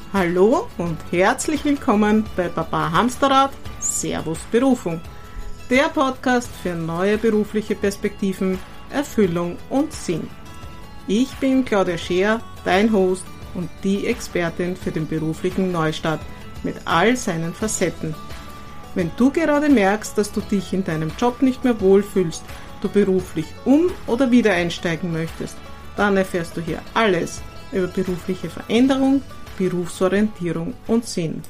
Hallo und herzlich willkommen bei Papa Hamsterrad, Servus Berufung. Der Podcast für neue berufliche Perspektiven, Erfüllung und Sinn. Ich bin Claudia Scheer, dein Host und die Expertin für den beruflichen Neustart mit all seinen Facetten. Wenn du gerade merkst, dass du dich in deinem Job nicht mehr wohlfühlst, du beruflich oder wieder einsteigen möchtest, dann erfährst du hier alles über berufliche Veränderung, Berufsorientierung und Sinn.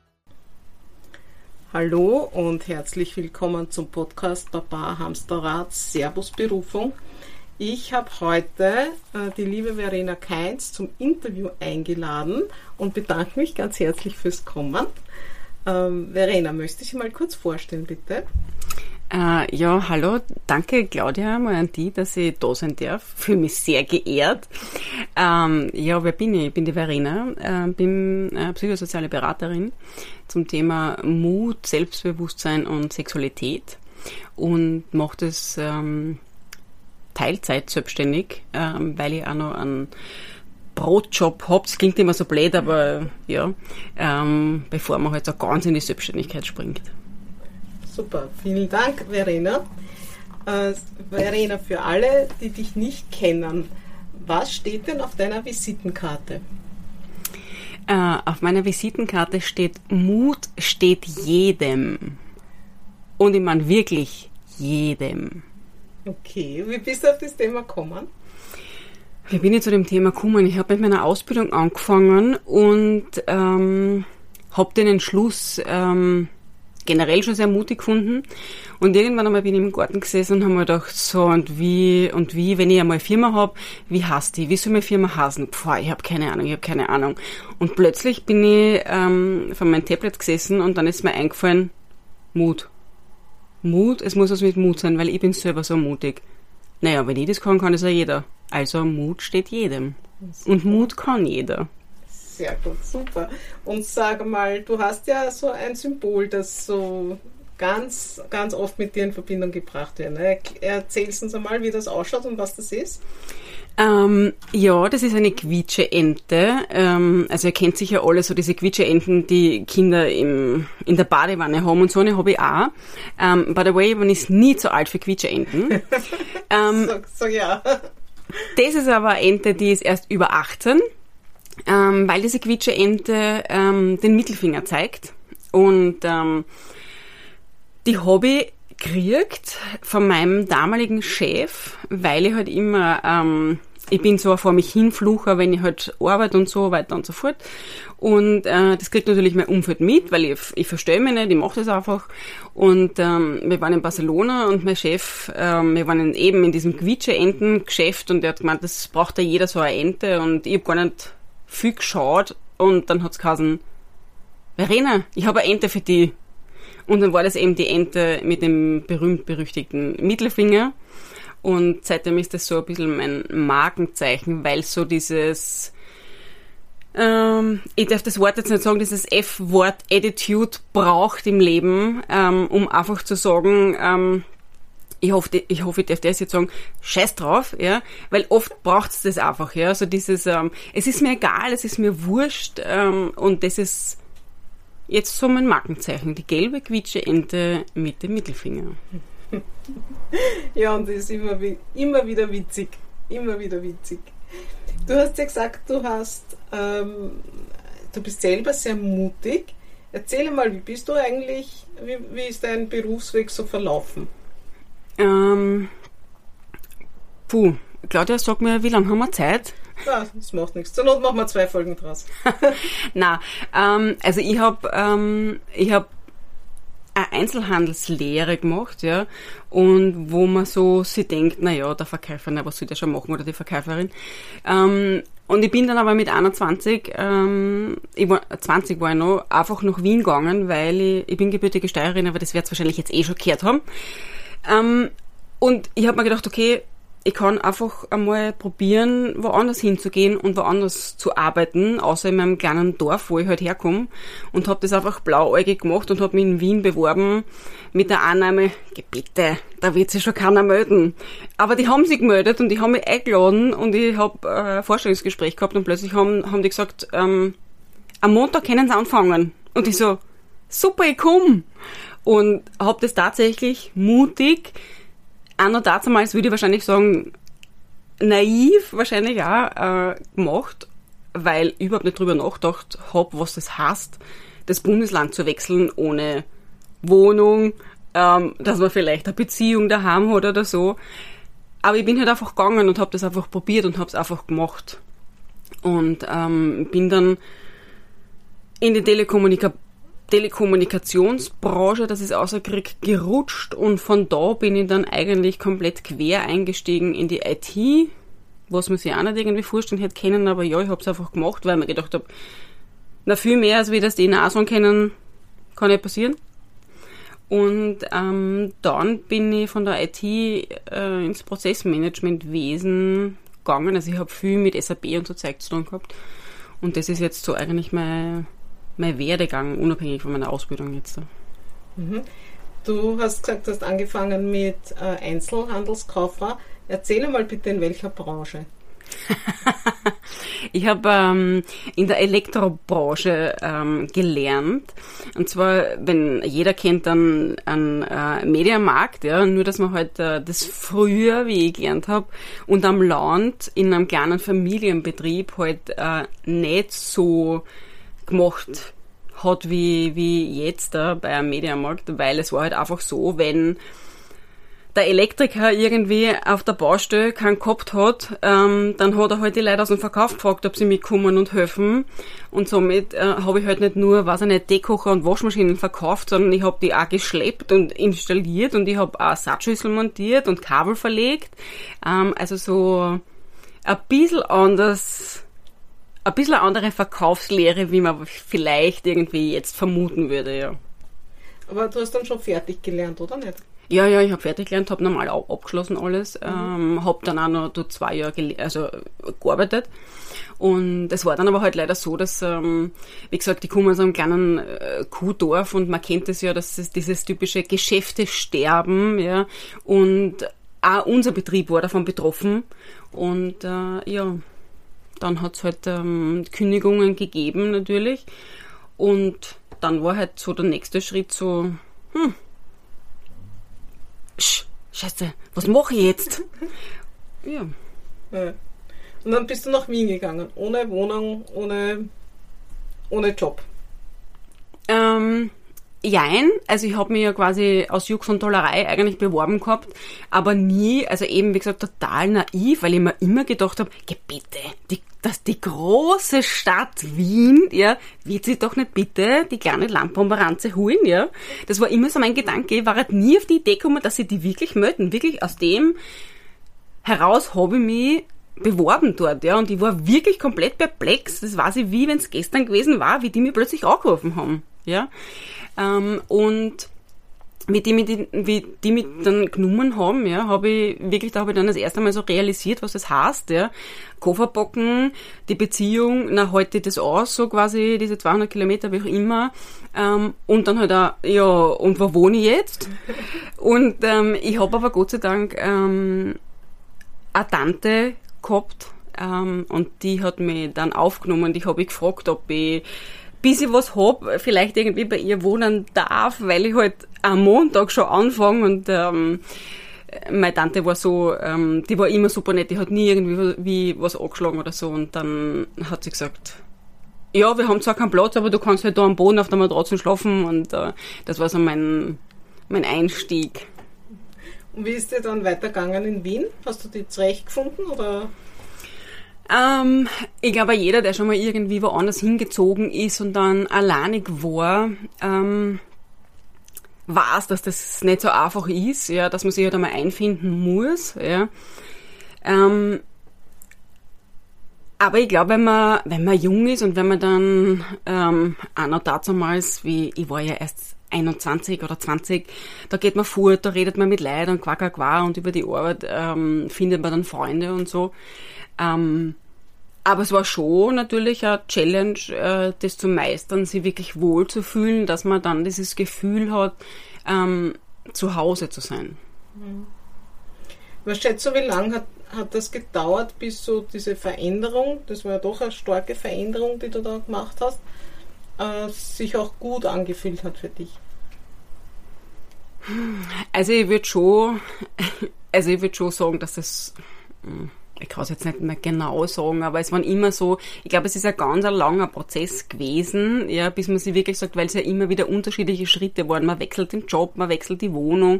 Hallo und herzlich willkommen zum Podcast Papa Hamsterrad, Servus Berufung. Ich habe heute die liebe Verena Kainz zum Interview eingeladen und bedanke mich ganz herzlich fürs Kommen. Verena, möchtest du dich mal kurz vorstellen, bitte? Ja, hallo, danke Claudia mal an die, dass ich da sein darf. Fühle mich sehr geehrt. Ja, wer bin ich? Ich bin die Verena, bin psychosoziale Beraterin zum Thema Mut, Selbstbewusstsein und Sexualität und mache das Teilzeit selbstständig, weil ich auch noch einen Brotjob habe. Das klingt immer so blöd, aber ja, bevor man halt so ganz in die Selbstständigkeit springt. Super, vielen Dank, Verena. Verena, für alle, die dich nicht kennen, was steht denn auf deiner Visitenkarte? Auf meiner Visitenkarte steht, Mut steht jedem. Und ich meine wirklich jedem. Okay, wie bist du auf das Thema gekommen? Wie bin ich zu dem Thema gekommen? Ich habe mit meiner Ausbildung angefangen und habe den Entschluss generell schon sehr mutig gefunden. Und irgendwann einmal bin ich im Garten gesessen und habe mir gedacht, so und wie, wenn ich einmal eine Firma habe, wie heißt die? Wie soll meine Firma heißen? Ich habe keine Ahnung. Und plötzlich bin ich von meinem Tablet gesessen und dann ist mir eingefallen, Mut. Mut, es muss was mit Mut sein, weil ich bin selber so mutig. Naja, wenn ich das kann es ja jeder. Also Mut steht jedem. Und Mut kann jeder. Sehr gut, super. Und sag mal, du hast ja so ein Symbol, das so ganz, ganz oft mit dir in Verbindung gebracht wird. Ne? Erzählst uns einmal, wie das ausschaut und was das ist? Ja, das ist eine Quietsche-Ente. Also ihr kennt sicher alle so diese Quietsche-Enten, die Kinder in der Badewanne haben und so eine habe ich auch. By the way, man ist nie zu alt für Quietsche-Enten. So ja. Das ist aber eine Ente, die ist erst über 18. Weil diese Quietsche-Ente den Mittelfinger zeigt. Und die habe ich gekriegt von meinem damaligen Chef, weil ich halt immer, ich bin so vor mich hinflucher, wenn ich halt arbeite und so weiter und so fort. Und das kriegt natürlich mein Umfeld mit, weil ich verstehe mich nicht, ich mache das einfach. Und wir waren in Barcelona und mein Chef, wir waren eben in diesem Quietsche-Enten-Geschäft und der hat gemeint, das braucht ja jeder so eine Ente und ich habe gar nicht viel geschaut und dann hat's geheißen, Verena, ich habe eine Ente für dich. Und dann war das eben die Ente mit dem berühmt-berüchtigten Mittelfinger und seitdem ist das so ein bisschen mein Markenzeichen, weil so dieses, ich darf das Wort jetzt nicht sagen, dieses F-Wort Attitude braucht im Leben, um einfach zu sagen, ich hoffe, ich darf das jetzt sagen, scheiß drauf, ja, weil oft braucht's das einfach, ja, so dieses, es ist mir egal, es ist mir wurscht, und das ist jetzt so mein Markenzeichen, die gelbe Quietsche-Ente mit dem Mittelfinger. Ja, und das ist immer wieder witzig, Du hast ja gesagt, du bist selber sehr mutig. Erzähl mal, wie bist du eigentlich, wie ist dein Berufsweg so verlaufen? Claudia, sag mir, wie lange haben wir Zeit? Ja, das macht nichts. Zur Not machen wir 2 Folgen draus. Nein, also ich hab eine Einzelhandelslehre gemacht, ja, und wo man so sich denkt, naja, der Verkäufer, na, was soll der schon machen, oder die Verkäuferin. Und ich bin dann aber mit 20 war ich noch, einfach nach Wien gegangen, weil ich bin gebürtige Steirerin, aber das werdet ihr wahrscheinlich jetzt schon gehört haben. Und ich habe mir gedacht, okay, ich kann einfach einmal probieren, woanders hinzugehen und woanders zu arbeiten, außer in meinem kleinen Dorf, wo ich halt herkomme. Und habe das einfach blauäugig gemacht und habe mich in Wien beworben mit der Annahme, bitte, da wird sich schon keiner melden. Aber die haben sich gemeldet und die haben mich eingeladen und ich habe ein Vorstellungsgespräch gehabt und plötzlich haben die gesagt, am Montag können sie anfangen. Und ich so, super, ich komm. Und habe das tatsächlich mutig, auch noch damals würde ich wahrscheinlich sagen, naiv wahrscheinlich auch gemacht, weil ich überhaupt nicht drüber nachgedacht habe, was das heißt, das Bundesland zu wechseln ohne Wohnung, dass man vielleicht eine Beziehung daheim hat oder so. Aber ich bin halt einfach gegangen und habe das einfach probiert und habe es einfach gemacht. Und bin dann in die Telekommunikationsbranche, das ist außer Krieg, gerutscht und von da bin ich dann eigentlich komplett quer eingestiegen in die IT, was man sich auch nicht irgendwie vorstellen hätte können, aber ja, ich habe es einfach gemacht, weil ich mir gedacht habe, na viel mehr, als wir das die NASA kennen, kann nicht passieren. Und dann bin ich von der IT ins Prozessmanagementwesen gegangen, also ich habe viel mit SAP und so Zeug zu tun gehabt und das ist jetzt so eigentlich mein Werdegang, unabhängig von meiner Ausbildung jetzt. Mhm. Du hast gesagt, du hast angefangen mit Einzelhandelskauffrau. Erzähl mal bitte, in welcher Branche? Ich habe in der Elektrobranche gelernt. Und zwar, wenn jeder kennt dann einen Mediamarkt, ja, nur dass man halt das früher, wie ich gelernt habe, und am Land in einem kleinen Familienbetrieb halt nicht so gemacht hat wie jetzt bei einem Mediamarkt, weil es war halt einfach so, wenn der Elektriker irgendwie auf der Baustelle keinen gehabt hat, dann hat er halt die Leute aus dem Verkauf gefragt, ob sie mitkommen und helfen. Und somit habe ich halt nicht nur, Teekocher und Waschmaschinen verkauft, sondern ich habe die auch geschleppt und installiert und ich habe auch Satzschüssel montiert und Kabel verlegt. Also so ein bisschen eine andere Verkaufslehre, wie man vielleicht irgendwie jetzt vermuten würde, ja. Aber du hast dann schon fertig gelernt, oder nicht? Ja, ich habe fertig gelernt, habe normal abgeschlossen alles, habe dann auch noch 2 Jahre gearbeitet und es war dann aber halt leider so, dass, wie gesagt, ich komme aus einem kleinen Kuhdorf und man kennt es ja, dass es dieses typische Geschäftesterben, ja, und auch unser Betrieb war davon betroffen und ja, dann hat es halt Kündigungen gegeben natürlich und dann war halt so der nächste Schritt so, Scheiße, was mache ich jetzt? Ja. Und dann bist du nach Wien gegangen, ohne Wohnung, ohne Job? Jein, also ich habe mich ja quasi aus Jux und Tollerei eigentlich beworben gehabt, aber nie, also eben wie gesagt total naiv, weil ich mir immer gedacht habe, bitte, die große Stadt Wien, ja, wird sich doch nicht bitte die kleine Landbomberanze holen, ja. Das war immer so mein Gedanke, ich war halt nie auf die Idee gekommen, dass sie die wirklich melden. Wirklich aus dem heraus habe ich mich beworben dort, ja, und ich war wirklich komplett perplex. Das weiß ich, wie wenn es gestern gewesen war, wie die mich plötzlich angerufen haben, ja. Und wie die mich dann genommen haben, ja, da habe ich dann das erste Mal so realisiert, was das heißt, ja. Koffer packen, die Beziehung, halte ich das aus, so quasi, diese 200 Kilometer, wie auch immer, und dann halt auch, ja, und wo wohne ich jetzt? Und ich habe aber Gott sei Dank eine Tante gehabt, und die hat mich dann aufgenommen und ich habe gefragt, ob ich, bis ich was hab, vielleicht irgendwie bei ihr wohnen darf, weil ich halt am Montag schon anfange und meine Tante war so, die war immer super nett, die hat nie irgendwie was angeschlagen oder so und dann hat sie gesagt, ja, wir haben zwar keinen Platz, aber du kannst halt da am Boden auf der Matratze schlafen und das war so mein Einstieg. Und wie ist dir dann weitergegangen in Wien? Hast du die zurechtgefunden oder? Ich glaube, jeder, der schon mal irgendwie woanders hingezogen ist und dann alleinig war, weiß, dass das nicht so einfach ist, ja, dass man sich halt einmal einfinden muss, ja. Aber ich glaube, wenn man jung ist und wenn man dann auch noch damals, wie ich war ja erst 21 oder 20, da geht man fort, da redet man mit Leuten und qua und über die Arbeit findet man dann Freunde und so. Aber es war schon natürlich eine Challenge, das zu meistern, sich wirklich wohl zu fühlen, dass man dann dieses Gefühl hat, zu Hause zu sein. Was schätzt du, wie lange hat das gedauert, bis so diese Veränderung, das war ja doch eine starke Veränderung, die du da gemacht hast, sich auch gut angefühlt hat für dich? Also ich würde schon sagen, dass das, ich kann es jetzt nicht mehr genau sagen, aber es waren immer so, ich glaube, es ist ein ganz langer Prozess gewesen, ja, bis man sich wirklich sagt, weil es ja immer wieder unterschiedliche Schritte waren. Man wechselt den Job, man wechselt die Wohnung.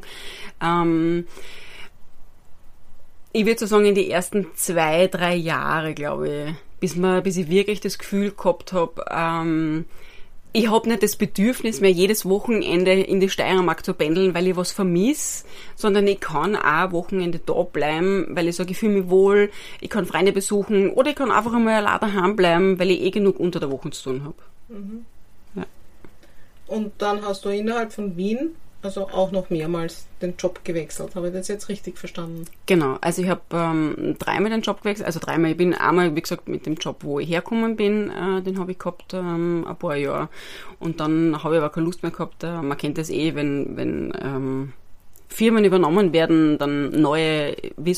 Ich würde so sagen, in die ersten 2-3 Jahre, glaube ich, bis ich wirklich das Gefühl gehabt habe, ich habe nicht das Bedürfnis mehr, jedes Wochenende in die Steiermark zu pendeln, weil ich was vermisse, sondern ich kann auch Wochenende da bleiben, weil ich sage, ich fühle mich wohl, ich kann Freunde besuchen oder ich kann einfach einmal allein daheim bleiben, weil ich genug unter der Woche zu tun habe. Mhm. Ja. Und dann hast du innerhalb von Wien also auch noch mehrmals den Job gewechselt. Habe ich das jetzt richtig verstanden? Genau, also ich habe 3-mal den Job gewechselt, also 3-mal, ich bin einmal, wie gesagt, mit dem Job, wo ich hergekommen bin, den habe ich gehabt ein paar Jahre und dann habe ich aber keine Lust mehr gehabt, man kennt das wenn Firmen übernommen werden, dann neue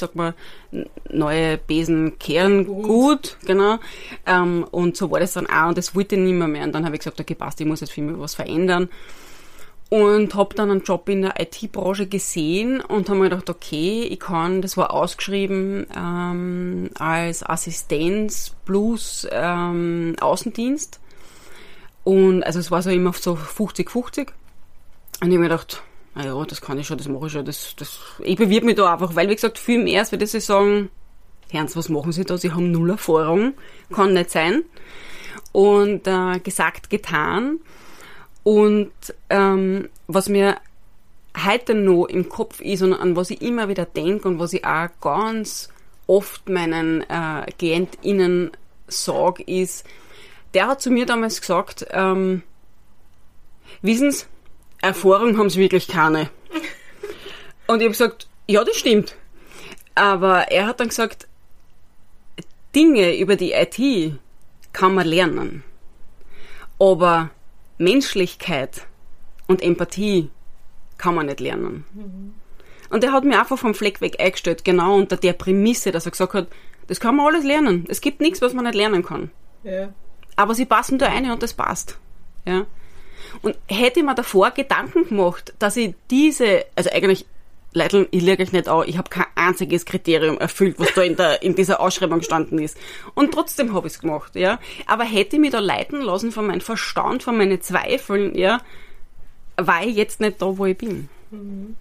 Besen kehren gut, genau, und so war das dann auch und das wollte ich nicht mehr und dann habe ich gesagt, okay, passt, ich muss jetzt für mich was verändern. Und habe dann einen Job in der IT-Branche gesehen und habe mir gedacht, okay, das war ausgeschrieben als Assistenz plus Außendienst. Und also es war so immer so 50-50. Und ich habe mir gedacht, naja, das kann ich schon, das mache ich schon. Ich bewirbe mich da einfach, weil, wie gesagt, viel mehr, als würde ich sagen, Herrn, was machen Sie da? Sie haben 0 Erfahrung, kann nicht sein. Und gesagt, getan. Und was mir heute noch im Kopf ist und an was ich immer wieder denke und was ich auch ganz oft meinen KlientInnen sage, ist, der hat zu mir damals gesagt, wissen Sie, Erfahrung haben Sie wirklich keine. Und ich habe gesagt, ja, das stimmt. Aber er hat dann gesagt, Dinge über die IT kann man lernen. Aber Menschlichkeit und Empathie kann man nicht lernen. Mhm. Und er hat mir einfach vom Fleck weg eingestellt, genau unter der Prämisse, dass er gesagt hat, das kann man alles lernen. Es gibt nichts, was man nicht lernen kann. Ja. Aber sie passen da rein und das passt. Ja. Und hätte ich mir davor Gedanken gemacht, dass ich also eigentlich, Leute, ich lüge euch nicht an, ich habe kein einziges Kriterium erfüllt, was da in dieser Ausschreibung gestanden ist. Und trotzdem habe ich es gemacht, ja. Aber hätte ich mich da leiten lassen von meinem Verstand, von meinen Zweifeln, ja, war ich jetzt nicht da, wo ich bin. Mhm.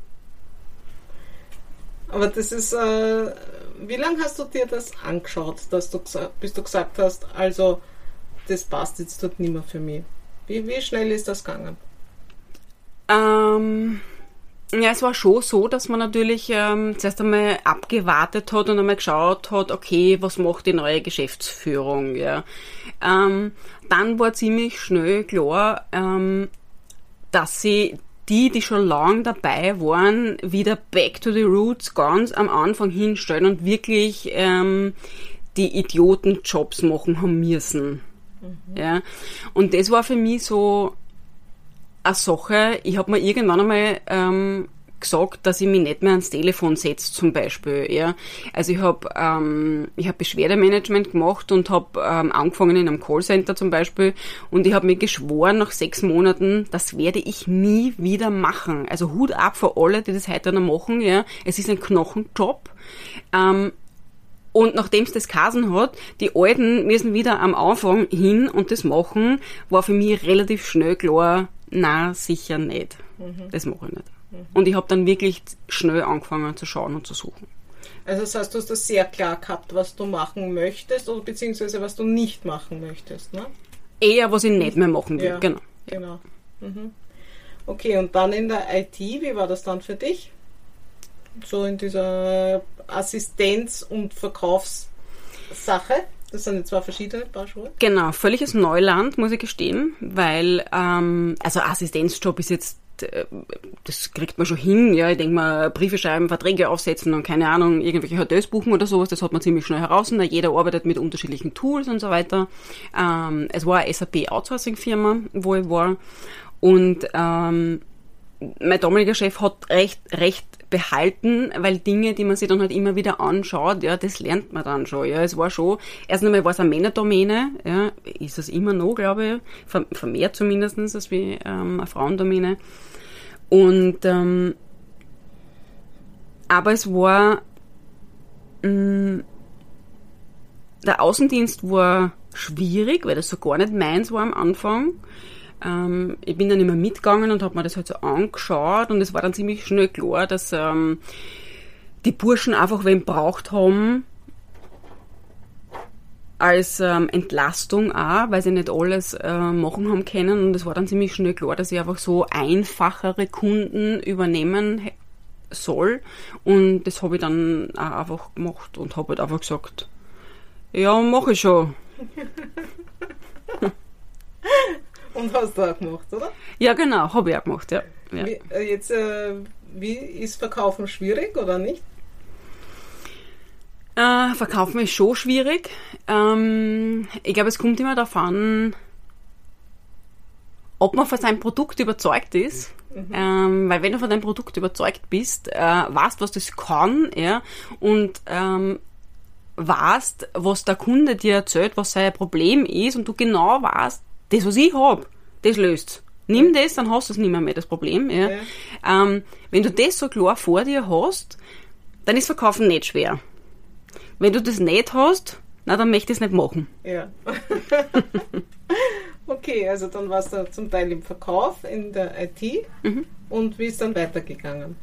Aber das ist, wie lange hast du dir das angeschaut, bis du gesagt hast, also, das passt jetzt dort nicht mehr für mich? Wie schnell ist das gegangen? Ja, es war schon so, dass man natürlich zuerst einmal abgewartet hat und einmal geschaut hat, okay, was macht die neue Geschäftsführung, ja. Dann war ziemlich schnell klar, dass sie die schon lange dabei waren, wieder back to the roots ganz am Anfang hinstellen und wirklich die Idiotenjobs machen haben müssen. Mhm. Ja. Und das war für mich so eine Sache, ich habe mir irgendwann einmal gesagt, dass ich mich nicht mehr ans Telefon setze, zum Beispiel. Ja. Also ich habe Beschwerdemanagement gemacht und habe angefangen in einem Callcenter zum Beispiel und ich habe mir geschworen, nach 6 Monaten, das werde ich nie wieder machen. Also Hut ab für alle, die das heute noch machen. Ja. Es ist ein Knochenjob. Und nachdem es das geheißen hat, die Alten müssen wieder am Anfang hin und das machen, war für mich relativ schnell klar, na sicher nicht. Mhm. Das mache ich nicht. Mhm. Und ich habe dann wirklich schnell angefangen zu schauen und zu suchen. Also das heißt, du hast das sehr klar gehabt, was du machen möchtest oder beziehungsweise was du nicht machen möchtest, ne? Eher, was ich nicht mehr machen will, ja, genau. Mhm. Okay, und dann in der IT, wie war das dann für dich? So in dieser Assistenz- und Verkaufssache? Das sind jetzt 2 verschiedene Paar Schuhe. Genau, völliges Neuland, muss ich gestehen, weil also Assistenzjob ist jetzt, das kriegt man schon hin, ja, ich denke mal, Briefe schreiben, Verträge aufsetzen und keine Ahnung, irgendwelche Hotels buchen oder sowas, das hat man ziemlich schnell heraus, und jeder arbeitet mit unterschiedlichen Tools und so weiter. Es war eine SAP-Outsourcing-Firma, wo ich war, und mein damaliger Chef hat recht behalten, weil Dinge, die man sich dann halt immer wieder anschaut, ja, das lernt man dann schon. Ja, es war schon, erst einmal war es eine Männerdomäne, ja, ist es immer noch, glaube ich, vermehrt zumindest als wie eine Frauendomäne. Und aber es war der Außendienst war schwierig, weil das so gar nicht meins war am Anfang. Ich bin dann immer mitgegangen und habe mir das halt so angeschaut und es war dann ziemlich schnell klar, dass die Burschen einfach wen braucht haben als Entlastung auch, weil sie nicht alles machen haben können, und es war dann ziemlich schnell klar, dass ich einfach so einfachere Kunden übernehmen soll, und das habe ich dann auch einfach gemacht und habe halt einfach gesagt, ja, mache ich schon. Und hast du auch gemacht, oder? Ja, genau, habe ich auch gemacht, ja. Ja. Wie ist Verkaufen schwierig oder nicht? Verkaufen ist schon schwierig. Ich glaube, es kommt immer darauf an, ob man von seinem Produkt überzeugt ist. Weil wenn du von deinem Produkt überzeugt bist, weißt, was das kann, ja, und weißt, was der Kunde dir erzählt, was sein Problem ist, und du genau weißt, das, was ich habe, das löst. Nimm das, dann hast du es nicht mehr das Problem. Ja. Ja. Wenn du das so klar vor dir hast, dann ist Verkaufen nicht schwer. Wenn du das nicht hast, na, dann möchte ich es nicht machen. Ja. Okay, also dann warst du zum Teil im Verkauf, in der IT. Und wie ist dann weitergegangen?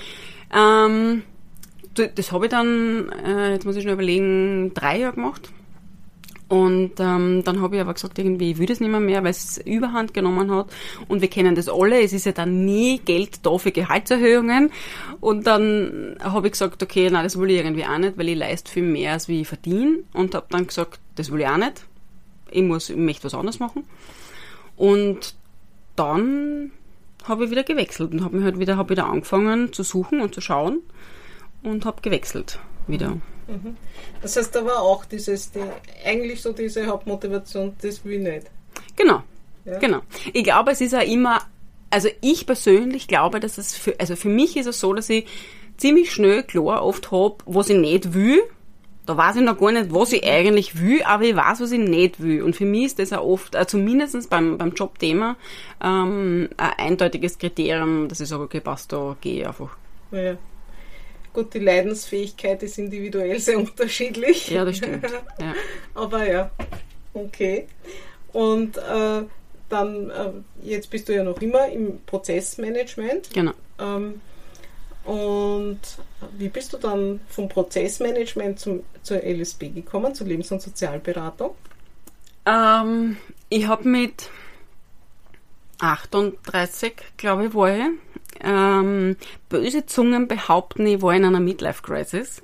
Das habe ich dann, jetzt muss ich schon überlegen, 3 Jahre gemacht. Und dann habe ich aber gesagt, irgendwie, ich will das nicht mehr, weil es Überhand genommen hat. Und wir kennen das alle, es ist ja dann nie Geld da für Gehaltserhöhungen. Und dann habe ich gesagt, okay, nein, das will ich irgendwie auch nicht, weil ich leiste viel mehr, als wie ich verdiene. Und habe dann gesagt, das will ich auch nicht. Ich möchte was anderes machen. Und dann habe ich wieder gewechselt und habe wieder angefangen zu suchen und zu schauen und habe gewechselt wieder. Das heißt, da war auch eigentlich so diese Hauptmotivation, das will ich nicht. Genau, ja? Genau. Ich glaube, es ist ja immer, also ich persönlich glaube, dass es für mich ist es so, dass ich ziemlich schnell klar oft habe, was ich nicht will. Da weiß ich noch gar nicht, was ich eigentlich will, aber ich weiß, was ich nicht will. Und für mich ist das auch oft, zumindest beim Jobthema, ein eindeutiges Kriterium, dass ich sage, okay, passt, da gehe ich einfach. Ja. Gut, die Leidensfähigkeit ist individuell sehr unterschiedlich. Ja, das stimmt. Ja. Aber ja, okay. Und dann, jetzt bist du ja noch immer im Prozessmanagement. Genau. Und wie bist du dann vom Prozessmanagement zur LSB gekommen, zur Lebens- und Sozialberatung? Ich habe mit 38, glaube ich, war ich. Böse Zungen behaupten, ich war in einer Midlife-Crisis.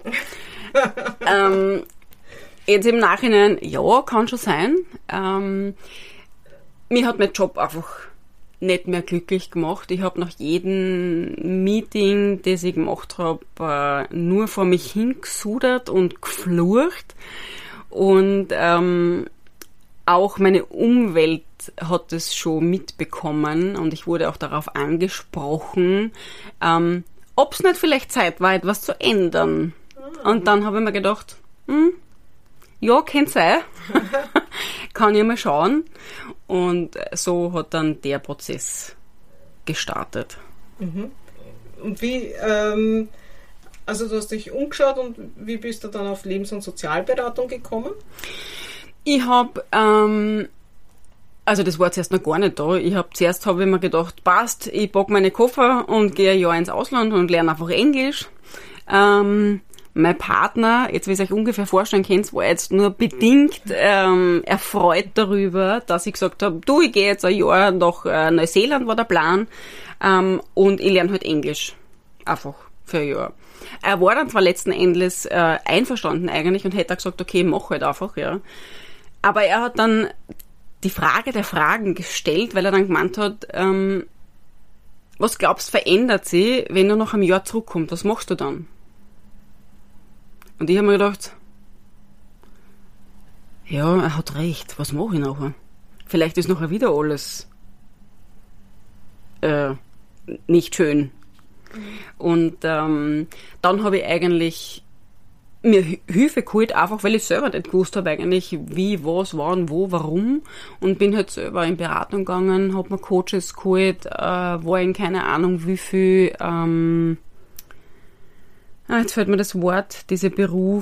Jetzt im Nachhinein, ja, kann schon sein. Mir hat mein Job einfach nicht mehr glücklich gemacht. Ich habe nach jedem Meeting, das ich gemacht habe, nur vor mich hingesudert und geflucht. Und auch meine Umwelt hat es schon mitbekommen und ich wurde auch darauf angesprochen, ob es nicht vielleicht Zeit war, etwas zu ändern. Und dann habe ich mir gedacht, ja, könnte sein. Kann ich mal schauen. Und so hat dann der Prozess gestartet. Und wie, also du hast dich umgeschaut und wie bist du dann auf Lebens- und Sozialberatung gekommen? Ich habe, also das war zuerst noch gar nicht da. Zuerst habe ich mir gedacht, passt, ich packe meine Koffer und gehe ein Jahr ins Ausland und lerne einfach Englisch. Mein Partner, jetzt wie ihr euch ungefähr vorstellen könnt, war jetzt nur bedingt erfreut darüber, dass ich gesagt habe, du, ich gehe jetzt ein Jahr nach Neuseeland, war der Plan, und ich lerne halt Englisch. Einfach für ein Jahr. Er war dann zwar letzten Endes einverstanden eigentlich und hätte gesagt, okay, mach halt einfach, ja. Aber er hat dann die Frage der Fragen gestellt, weil er dann gemeint hat, was glaubst du, verändert sich, wenn du nach einem Jahr zurückkommst? Was machst du dann? Und ich habe mir gedacht, ja, er hat recht, was mache ich nachher? Vielleicht ist nachher wieder alles nicht schön. Und dann habe ich eigentlich mir Hilfe geholt, einfach weil ich selber nicht gewusst habe eigentlich, wie, was, wann, wo, warum. Und bin halt selber in Beratung gegangen, habe mir Coaches geholt, war in keine Ahnung wie viel, jetzt fällt mir das Wort, diese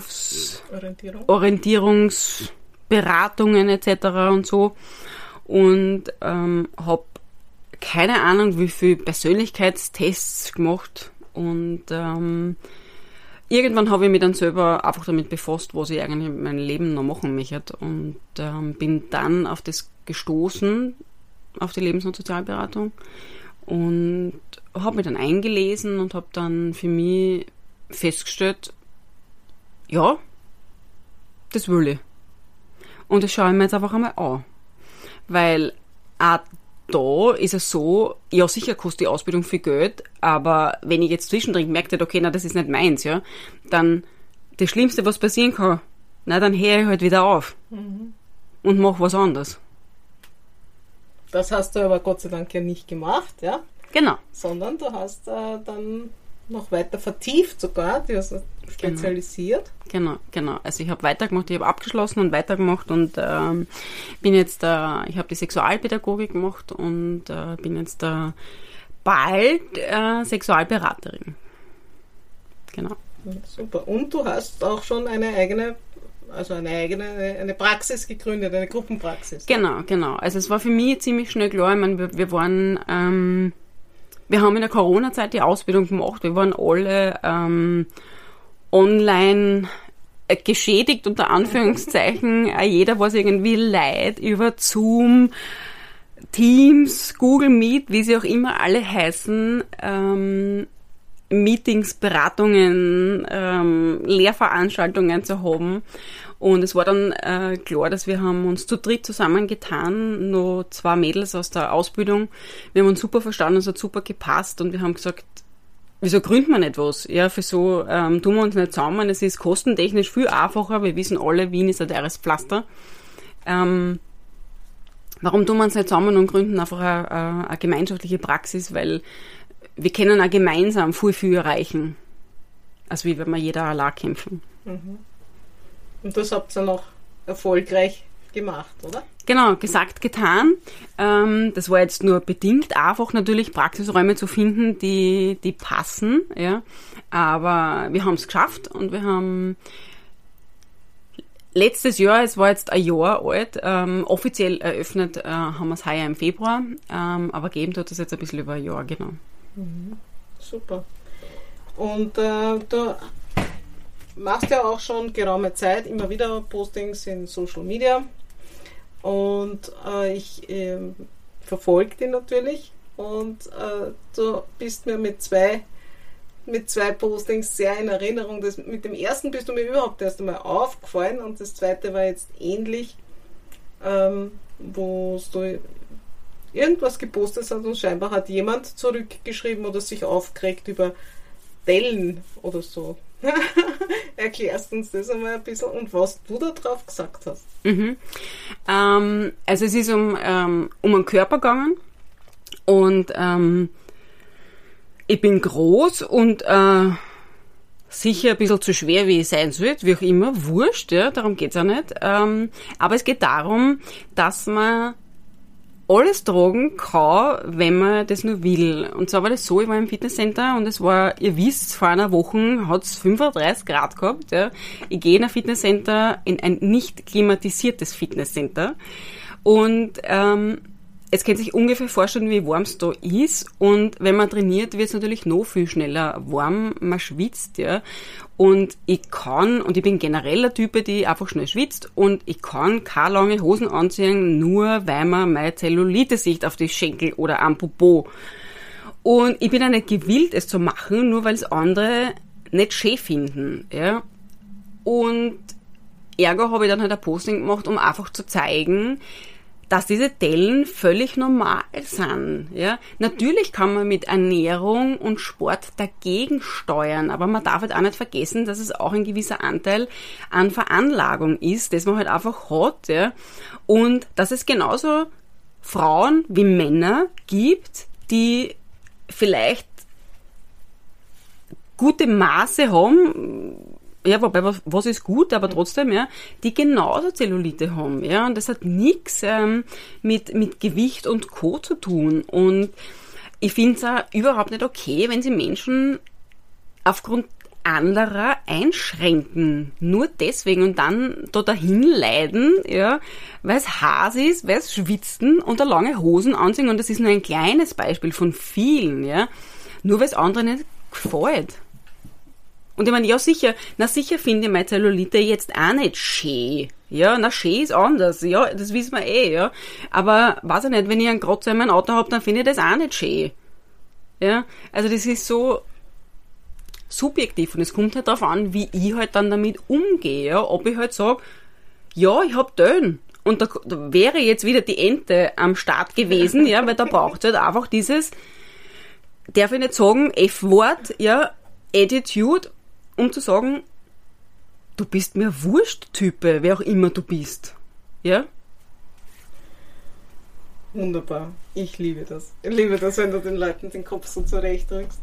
Orientierungsberatungen etc. und so. Und habe keine Ahnung, wie viel Persönlichkeitstests gemacht. Und irgendwann habe ich mich dann selber einfach damit befasst, was ich eigentlich mit meinem Leben noch machen möchte. Und bin dann auf das gestoßen, auf die Lebens- und Sozialberatung. Und habe mich dann eingelesen und habe dann für mich festgestellt, ja, das will ich. Und das schaue ich mir jetzt einfach einmal an. Weil auch da ist es so, ja sicher kostet die Ausbildung viel Geld, aber wenn ich jetzt zwischendrin merke, okay, na das ist nicht meins, ja, dann das Schlimmste, was passieren kann, na dann höre ich halt wieder auf und mache was anderes. Das hast du aber Gott sei Dank ja nicht gemacht, ja? Genau. Sondern du hast dann noch weiter vertieft sogar, du hast spezialisiert. Genau. Also ich habe weitergemacht, ich habe abgeschlossen und weitergemacht und bin jetzt, ich habe die Sexualpädagogik gemacht und bin jetzt bald Sexualberaterin. Genau. Super. Und du hast auch schon eine Praxis gegründet, eine Gruppenpraxis. Genau. Also es war für mich ziemlich schnell klar, ich meine, wir waren, wir haben in der Corona-Zeit die Ausbildung gemacht, wir waren alle online geschädigt, unter Anführungszeichen. Jeder war es irgendwie leid über Zoom, Teams, Google Meet, wie sie auch immer alle heißen, Meetings, Beratungen, Lehrveranstaltungen zu haben. Und es war dann klar, dass wir haben uns zu dritt zusammengetan, nur 2 Mädels aus der Ausbildung. Wir haben uns super verstanden, es hat super gepasst und wir haben gesagt, wieso gründen wir nicht was? Ja, für so tun wir uns nicht zusammen. Es ist kostentechnisch viel einfacher. Wir wissen alle, Wien ist ein teures Pflaster. Warum tun wir uns nicht zusammen und gründen einfach eine gemeinschaftliche Praxis? Weil wir können auch gemeinsam viel erreichen, als wie wenn wir jeder allein kämpfen. Mhm. Und das habt ihr noch erfolgreich gemacht, oder? Genau, gesagt, getan. Das war jetzt nur bedingt einfach natürlich Praxisräume zu finden, die passen, ja. Aber wir haben es geschafft und wir haben letztes Jahr, es war jetzt ein Jahr alt, offiziell eröffnet haben wir es heuer im Februar, aber geben tut es jetzt ein bisschen über ein Jahr, genau. Mhm. Super. Und du machst ja auch schon geraume Zeit immer wieder Postings in Social Media. Und ich verfolge die natürlich und du bist mir mit zwei Postings sehr in Erinnerung. Mit dem ersten bist du mir überhaupt erst einmal aufgefallen und das zweite war jetzt ähnlich, wo du irgendwas gepostet hast und scheinbar hat jemand zurückgeschrieben oder sich aufgeregt über Dellen oder so. Erklärst uns das einmal ein bisschen und was du da drauf gesagt hast. Mhm. Also es ist um einen Körper gegangen und ich bin groß und sicher ein bisschen zu schwer, wie ich sein sollte, wie auch immer, wurscht, ja, darum geht's auch nicht. Aber es geht darum, dass man alles tragen kann, wenn man das nur will. Und zwar war das so, ich war im Fitnesscenter und es war, ihr wisst, vor einer Woche hat es 35 Grad gehabt. Ja. Ich gehe in ein Fitnesscenter, in ein nicht klimatisiertes Fitnesscenter und es kann sich ungefähr vorstellen, wie warm es da ist und wenn man trainiert, wird es natürlich noch viel schneller warm, man schwitzt, ja. Und ich bin generell ein Typ, die einfach schnell schwitzt und ich kann keine lange Hosen anziehen, nur weil man meine Zellulite sieht auf die Schenkel oder am Popo. Und ich bin auch nicht gewillt, es zu machen, nur weil es andere nicht schön finden, ja. Und ergo habe ich dann halt ein Posting gemacht, um einfach zu zeigen, dass diese Dellen völlig normal sind. Ja? Natürlich kann man mit Ernährung und Sport dagegen steuern, aber man darf halt auch nicht vergessen, dass es auch ein gewisser Anteil an Veranlagung ist, das man halt einfach hat. Ja? Und dass es genauso Frauen wie Männer gibt, die vielleicht gute Maße haben, ja, wobei, was ist gut, aber trotzdem, ja, die genauso Zellulite haben, ja, und das hat nichts mit Gewicht und Co. zu tun. Und ich finde es auch überhaupt nicht okay, wenn sie Menschen aufgrund anderer einschränken. Nur deswegen und dann da dahin leiden, ja, weil es heiß ist, weil es schwitzen und da lange Hosen anziehen, und das ist nur ein kleines Beispiel von vielen, ja. Nur weil es anderen nicht gefällt. Und ich meine, ja sicher finde ich meine Zellulite jetzt auch nicht schön. Ja, na schön ist anders, ja, das wissen wir ja. Aber weiß ich nicht, wenn ich einen Kratzer in meinem Auto habe, dann finde ich das auch nicht schön. Ja, also das ist so subjektiv und es kommt halt darauf an, wie ich halt dann damit umgehe, ja. Ob ich halt sage, ja, ich hab Dönen. Und da wäre jetzt wieder die Ente am Start gewesen, ja, weil da braucht es halt einfach dieses, darf ich nicht sagen, F-Wort, ja, Attitude, um zu sagen, du bist mir wurscht, Type, wer auch immer du bist. Ja? Wunderbar. Ich liebe das. Ich liebe das, wenn du den Leuten den Kopf so zurechtrückst.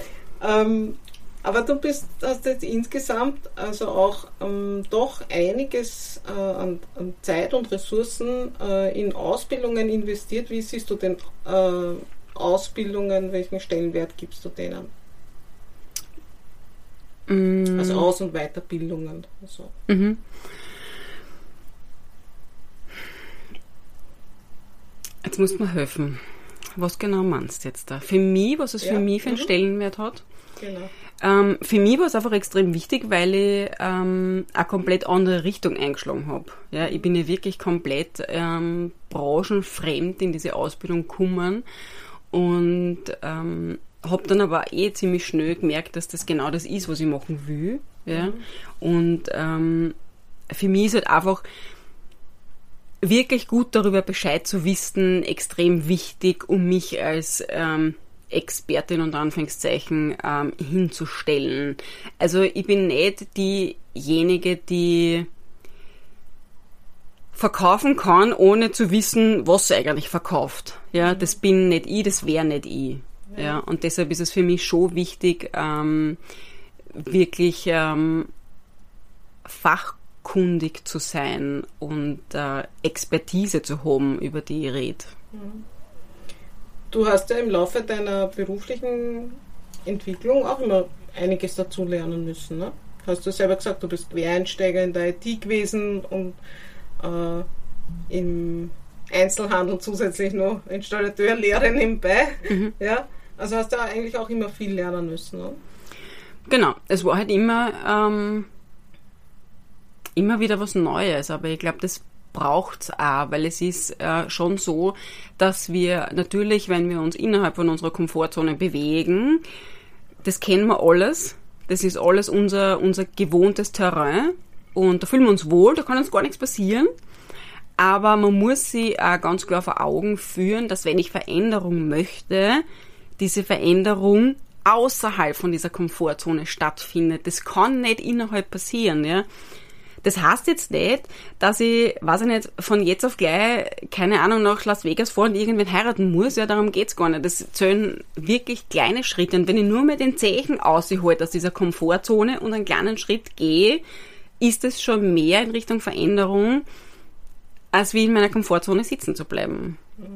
Aber hast jetzt insgesamt also auch doch einiges an Zeit und Ressourcen in Ausbildungen investiert. Wie siehst du denn Ausbildungen, welchen Stellenwert gibst du denen? Also Aus- und Weiterbildungen. Also. Mhm. Jetzt musst du mir helfen. Was genau meinst du jetzt da? Für mich, was es für mich für einen Stellenwert hat? Genau. Für mich war es einfach extrem wichtig, weil ich eine komplett andere Richtung eingeschlagen habe. Ja, ich bin ja wirklich komplett branchenfremd in diese Ausbildung gekommen und habe dann aber ziemlich schnell gemerkt, dass das genau das ist, was ich machen will. Ja? Und für mich ist halt einfach wirklich gut darüber Bescheid zu wissen, extrem wichtig, um mich als Expertin unter Anführungszeichen hinzustellen. Also ich bin nicht diejenige, die verkaufen kann, ohne zu wissen, was sie eigentlich verkauft. Ja, das bin nicht ich, das wäre nicht ich. Ja, und deshalb ist es für mich schon wichtig, wirklich fachkundig zu sein und Expertise zu haben, über die ich rede. Du hast ja im Laufe deiner beruflichen Entwicklung auch immer einiges dazu lernen müssen, ne? Hast du selber gesagt, du bist Quereinsteiger in der IT gewesen und im Einzelhandel zusätzlich noch Installateurlehre nebenbei. Ja? Also hast du eigentlich auch immer viel lernen müssen, ne? Genau, es war halt immer wieder was Neues, aber ich glaube, das braucht's auch, weil es ist schon so, dass wir natürlich, wenn wir uns innerhalb von unserer Komfortzone bewegen, das kennen wir alles, das ist alles unser gewohntes Terrain und da fühlen wir uns wohl, da kann uns gar nichts passieren, aber man muss sich auch ganz klar vor Augen führen, dass wenn ich Veränderung möchte, diese Veränderung außerhalb von dieser Komfortzone stattfindet. Das kann nicht innerhalb passieren, ja. Das heißt jetzt nicht, dass ich, weiß ich nicht, von jetzt auf gleich, keine Ahnung, nach Las Vegas fahren und irgendwen heiraten muss, ja, darum geht's gar nicht. Das zählen wirklich kleine Schritte. Und wenn ich nur mit den Zehen aushalte aus dieser Komfortzone und einen kleinen Schritt gehe, ist es schon mehr in Richtung Veränderung, als wie in meiner Komfortzone sitzen zu bleiben.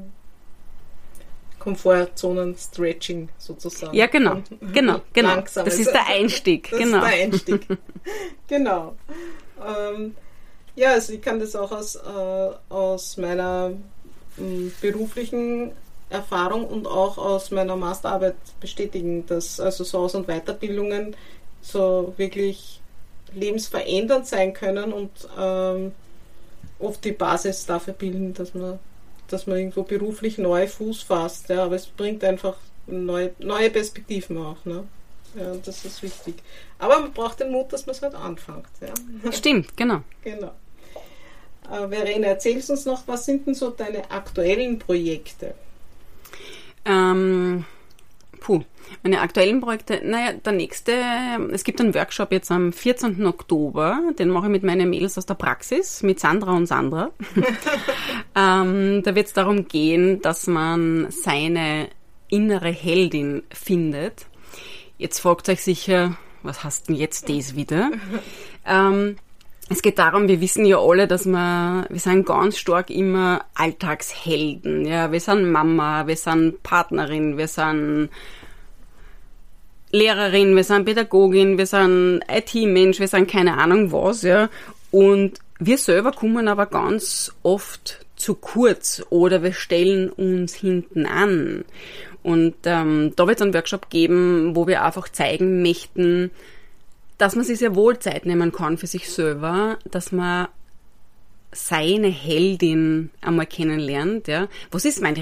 Komfortzonen-Stretching sozusagen. Ja, genau. Langsam. Das ist der Einstieg. Das ist der Einstieg. Genau. Ja, also ich kann das auch aus meiner beruflichen Erfahrung und auch aus meiner Masterarbeit bestätigen, dass also so Aus- und Weiterbildungen so wirklich lebensverändernd sein können und oft die Basis dafür bilden, dass man irgendwo beruflich neu Fuß fasst. Ja, aber es bringt einfach neue Perspektiven auch. Ne? Ja, das ist wichtig. Aber man braucht den Mut, dass man es halt anfängt. Ja? Stimmt, genau. Genau. Verena, erzählst uns noch, was sind denn so deine aktuellen Projekte? Meine aktuellen Projekte, der nächste, es gibt einen Workshop jetzt am 14. Oktober, den mache ich mit meinen Mädels aus der Praxis, mit Sandra und Sandra. Da wird es darum gehen, dass man seine innere Heldin findet. Jetzt fragt euch sicher, was hast denn jetzt das wieder? Es geht darum, wir wissen ja alle, dass wir sind ganz stark immer Alltagshelden. Ja, wir sind Mama, wir sind Partnerin, wir sind Lehrerin, wir sind Pädagogin, wir sind IT-Mensch, wir sind keine Ahnung was, ja. Und wir selber kommen aber ganz oft zu kurz oder wir stellen uns hinten an. Und da wird es einen Workshop geben, wo wir einfach zeigen möchten, dass man sich sehr wohl Zeit nehmen kann für sich selber, dass man seine Heldin einmal kennenlernt, ja. Was ist meine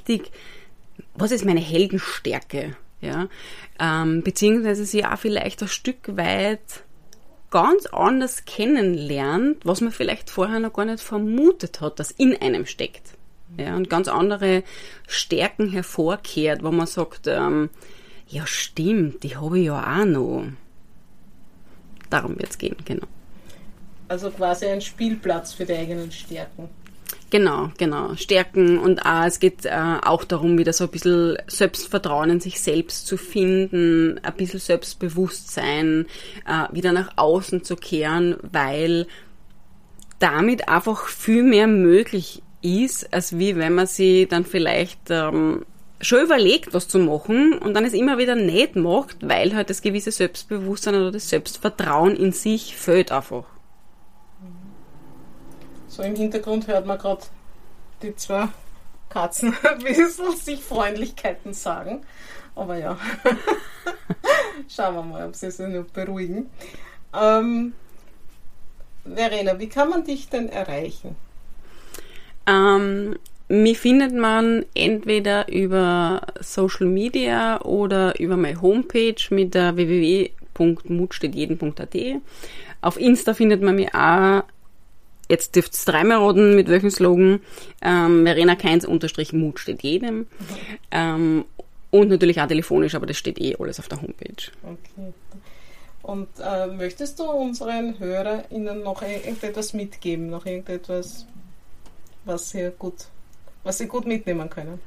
Heldenstärke, ja, beziehungsweise sie auch vielleicht ein Stück weit ganz anders kennenlernt, was man vielleicht vorher noch gar nicht vermutet hat, dass in einem steckt, ja, und ganz andere Stärken hervorkehrt, wo man sagt, ja stimmt, die habe ich ja auch noch. Darum wird es gehen, genau. Also quasi ein Spielplatz für die eigenen Stärken. Genau. Stärken und es geht auch darum, wieder so ein bisschen Selbstvertrauen in sich selbst zu finden, ein bisschen Selbstbewusstsein wieder nach außen zu kehren, weil damit einfach viel mehr möglich ist, als wie wenn man sich dann vielleicht schon überlegt, was zu machen und dann es immer wieder nicht macht, weil halt das gewisse Selbstbewusstsein oder das Selbstvertrauen in sich fehlt einfach. So im Hintergrund hört man gerade die zwei Katzen ein bisschen sich Freundlichkeiten sagen. Aber ja, schauen wir mal, ob sie sich noch beruhigen. Verena, wie kann man dich denn erreichen? Mich findet man entweder über Social Media oder über meine Homepage mit der www.mutstehtjeden.at. Auf Insta findet man mich auch, jetzt dürft ihr dreimal raten, mit welchem Slogan, Verena Kainz_Mut steht jedem. Und natürlich auch telefonisch, aber das steht alles auf der Homepage. Okay. Und möchtest du unseren HörerInnen noch irgendetwas mitgeben? Noch irgendetwas, was sie gut mitnehmen können?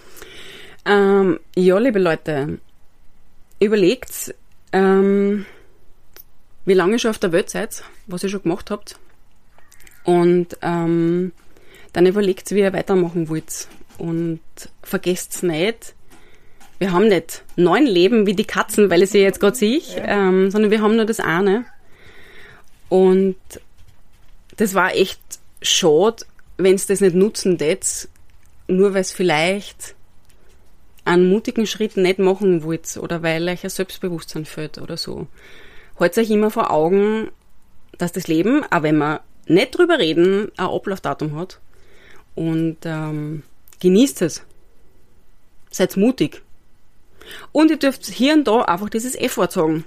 Ja, liebe Leute, überlegt, wie lange ihr schon auf der Welt seid, was ihr schon gemacht habt. Und dann überlegt, wie ihr weitermachen wollt. Und vergesst nicht, wir haben nicht 9 Leben wie die Katzen, weil ich sie jetzt gerade sehe, sondern wir haben nur das eine. Und das war echt schade, wenn es das nicht nutzen tät, nur weil es vielleicht einen mutigen Schritt nicht machen wollt oder weil euch ein Selbstbewusstsein fehlt oder so. Haltet euch immer vor Augen, dass das Leben, auch wenn wir nicht drüber reden, ein Ablaufdatum hat. Und genießt es. Seid mutig. Und ihr dürft hier und da einfach dieses F-Wort sagen.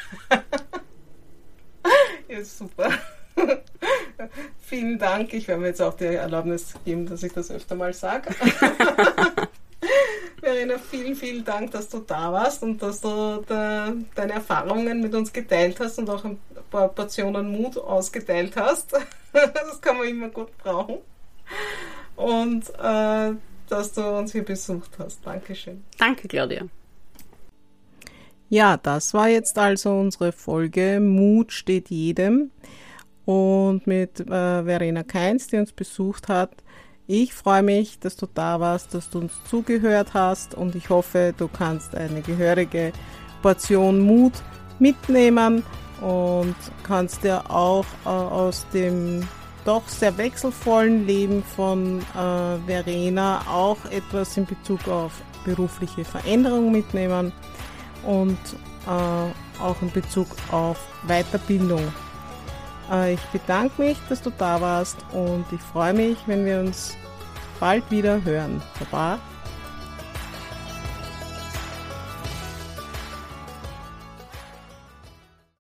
Ja, super. Vielen Dank. Ich werde mir jetzt auch die Erlaubnis geben, dass ich das öfter mal sage. Verena, vielen, vielen Dank, dass du da warst und dass du deine Erfahrungen mit uns geteilt hast und auch ein paar Portionen Mut ausgeteilt hast. Das kann man immer gut brauchen. Und dass du uns hier besucht hast. Dankeschön. Danke, Claudia. Ja, das war jetzt also unsere Folge Mut steht jedem und mit Verena Kainz, die uns besucht hat. Ich freue mich, dass du da warst, dass du uns zugehört hast und ich hoffe, du kannst eine gehörige Portion Mut mitnehmen und kannst dir auch aus dem doch sehr wechselvollen Leben von Verena auch etwas in Bezug auf berufliche Veränderung mitnehmen und auch in Bezug auf Weiterbildung. Ich bedanke mich, dass du da warst und ich freue mich, wenn wir uns bald wieder hören. Baba.